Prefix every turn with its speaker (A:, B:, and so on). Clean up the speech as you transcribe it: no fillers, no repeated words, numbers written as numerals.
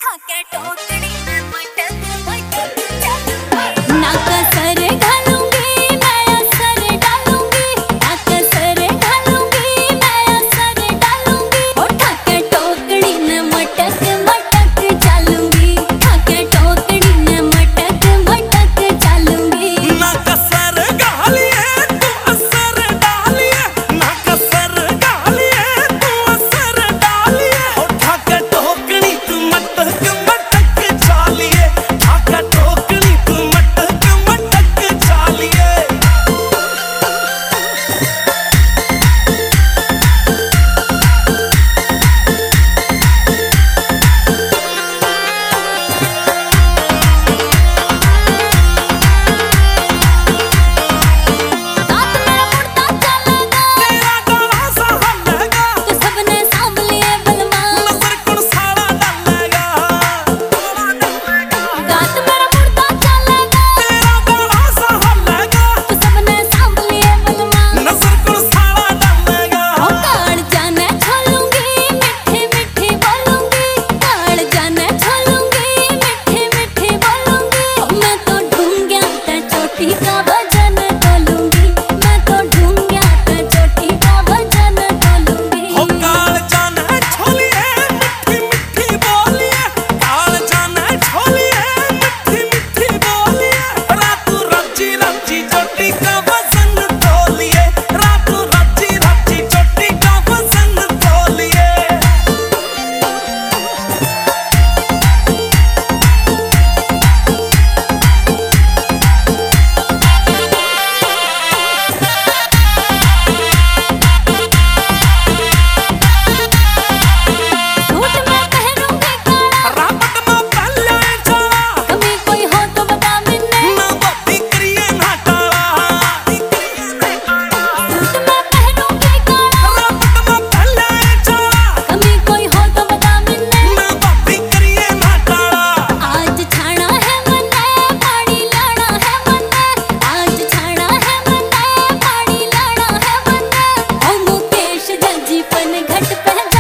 A: ठाके टोकरी में मटक मटक चलूंगी ना कसर घालूंगी मैं असर डालूंगी ना कसर घालूंगी मैं असर डालूंगी ओ ठाके टोकरी में मटक मटक चलूंगी ठाके टोकरी में मटक मटक चलूंगी
B: ना कसर घालिए तू असर डालिए ना कसर घालिए तू असर डालिए ओ ठाके टोकरी तू मटक मटक चालिए ठाके टोकरी तू मटक मटक चालिए
A: घट पे